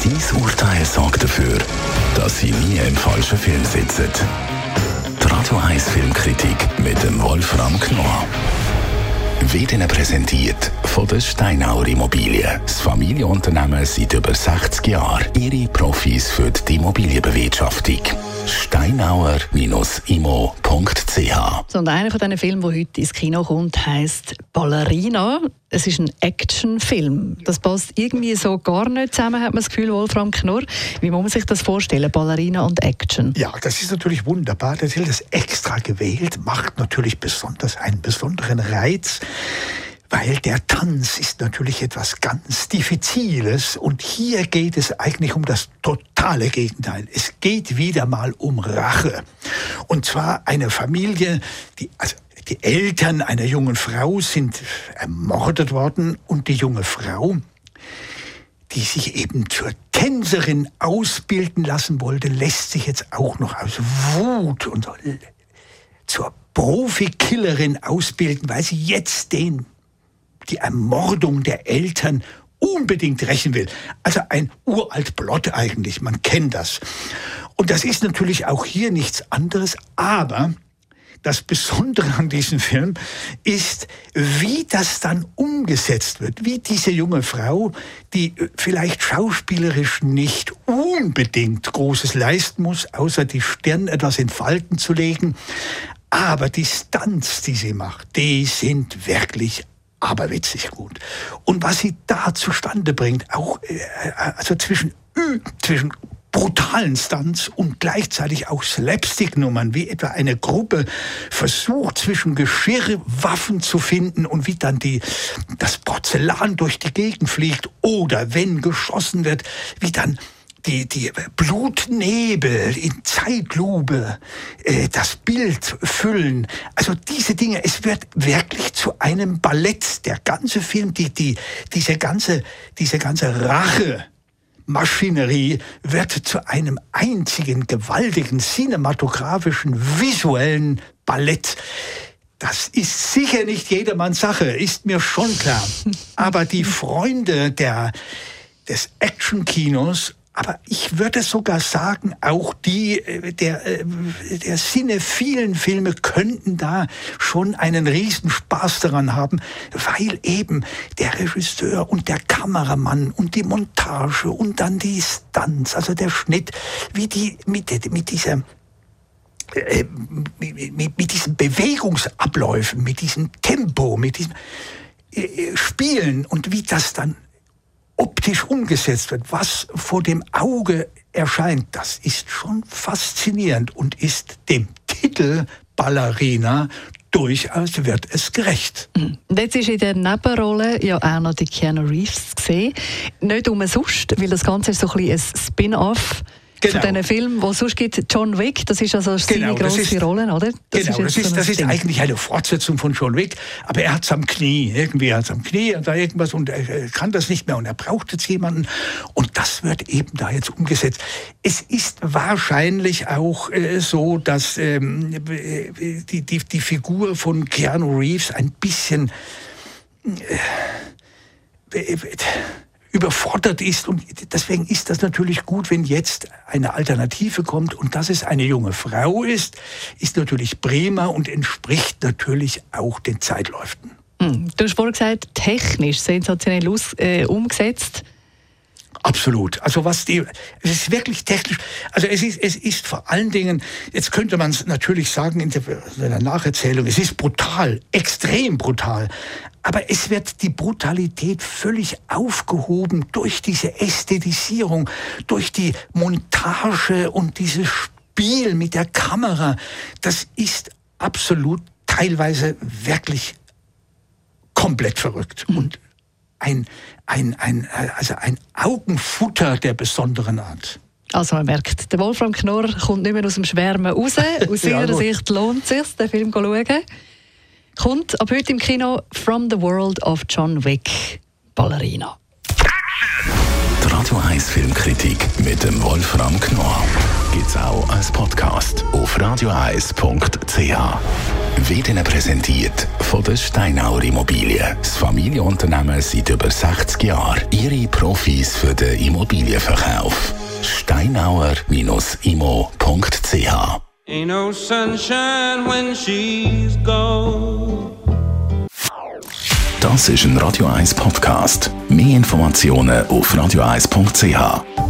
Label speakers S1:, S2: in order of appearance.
S1: Sein Urteil sorgt dafür, dass Sie nie im falschen Film sitzen. Die Radio 1 Filmkritik mit dem Wolfram Knorr wird Ihnen präsentiert von der Steinauer Immobilien. Das Familienunternehmen seit über 60 Jahren. Ihre Profis für die Immobilienbewirtschaftung. Steinauer-immo.ch.
S2: So, und einer von diesen Filmen, der heute ins Kino kommt, heisst Ballerina. Es ist ein Actionfilm. Das passt irgendwie so gar nicht zusammen, hat man das Gefühl, Wolfram Knorr. Wie muss man sich das vorstellen, Ballerina und Action?
S3: Ja, das ist natürlich wunderbar. Der Titel ist extra gewählt, macht natürlich einen besonderen Reiz. Weil der Tanz ist natürlich etwas ganz Diffiziles und hier geht es eigentlich um das totale Gegenteil. Es geht wieder mal um Rache. Und zwar eine Familie, die Eltern einer jungen Frau sind ermordet worden und die junge Frau, die sich eben zur Tänzerin ausbilden lassen wollte, lässt sich jetzt auch noch aus Wut und zur Profikillerin ausbilden, weil sie jetzt die Ermordung der Eltern unbedingt rächen will. Also ein uralt Plot eigentlich, man kennt das. Und das ist natürlich auch hier nichts anderes, aber das Besondere an diesem Film ist, wie das dann umgesetzt wird. Wie diese junge Frau, die vielleicht schauspielerisch nicht unbedingt Großes leisten muss, außer die Stirn etwas in Falten zu legen. Aber die Stunts, die sie macht, die sind wirklich aberwitzig gut. Und was sie da zustande bringt, auch also zwischen brutalen Stunts und gleichzeitig auch Slapstick-Nummern, wie etwa eine Gruppe versucht, zwischen Geschirrwaffen zu finden und wie dann das Porzellan durch die Gegend fliegt oder wenn geschossen wird, wie dann die Blutnebel in Zeitlupe das Bild füllen. Also diese Dinge, es wird wirklich zu einem Ballett. Der ganze Film, diese ganze Rache-Maschinerie wird zu einem einzigen gewaltigen cinematografischen, visuellen Ballett. Das ist sicher nicht jedermanns Sache, ist mir schon klar. Aber die Freunde des Action-Kinos, aber ich würde sogar sagen, auch der cinephilen Filme könnten da schon einen Riesenspaß daran haben, weil eben der Regisseur und der Kameramann und die Montage und dann die Stunts, also der Schnitt, wie die mit diesen Bewegungsabläufen, mit diesem Tempo, mit diesem Spielen und wie das dann optisch umgesetzt wird, was vor dem Auge erscheint, das ist schon faszinierend und ist dem Titel Ballerina durchaus wird es gerecht.
S2: Und jetzt ist in der Nebenrolle ja auch noch die Keanu Reeves zu sehen. Nicht umsonst, weil das Ganze ist so ein bisschen ein Spin-off von diesen Filmen, die es sonst gibt. John Wick, das ist also seine grosse Rolle, oder? Das ist
S3: eigentlich eine Fortsetzung von John Wick, aber er hat es am Knie. Irgendwie hat es am Knie und da irgendwas und er kann das nicht mehr und er braucht jetzt jemanden und das wird eben da jetzt umgesetzt. Es ist wahrscheinlich auch so, dass die Figur von Keanu Reeves ein bisschen überfordert ist und deswegen ist das natürlich gut, wenn jetzt eine Alternative kommt und dass es eine junge Frau ist natürlich prima und entspricht natürlich auch den Zeitläufen.
S2: Du hast vorhin gesagt, technisch sensationell umgesetzt.
S3: Absolut. Also es ist wirklich technisch. Also es ist vor allen Dingen, jetzt könnte man es natürlich sagen in der Nacherzählung, es ist brutal, extrem brutal. Aber es wird die Brutalität völlig aufgehoben durch diese Ästhetisierung, durch die Montage und dieses Spiel mit der Kamera. Das ist absolut teilweise wirklich komplett verrückt. Und ein Augenfutter der besonderen Art.
S2: Also man merkt, der Wolfram Knorr kommt nicht mehr aus dem Schwärmen raus. Aus seiner Sicht lohnt es sich, den Film zu schauen. Kommt ab heute im Kino From the World of John Wick, Ballerina.
S1: Die Radio 1 Filmkritik mit dem Wolfram Knorr gibt es auch als Podcast auf radio1.ch. Wird Ihnen präsentiert von der Steinauer Immobilien. Das Familienunternehmen seit über 60 Jahren. Ihre Profis für den Immobilienverkauf. steinauer-immo.ch.
S4: Ain't no sunshine when she's gone.
S1: Das ist ein Radio 1 Podcast. Mehr Informationen auf radio1.ch.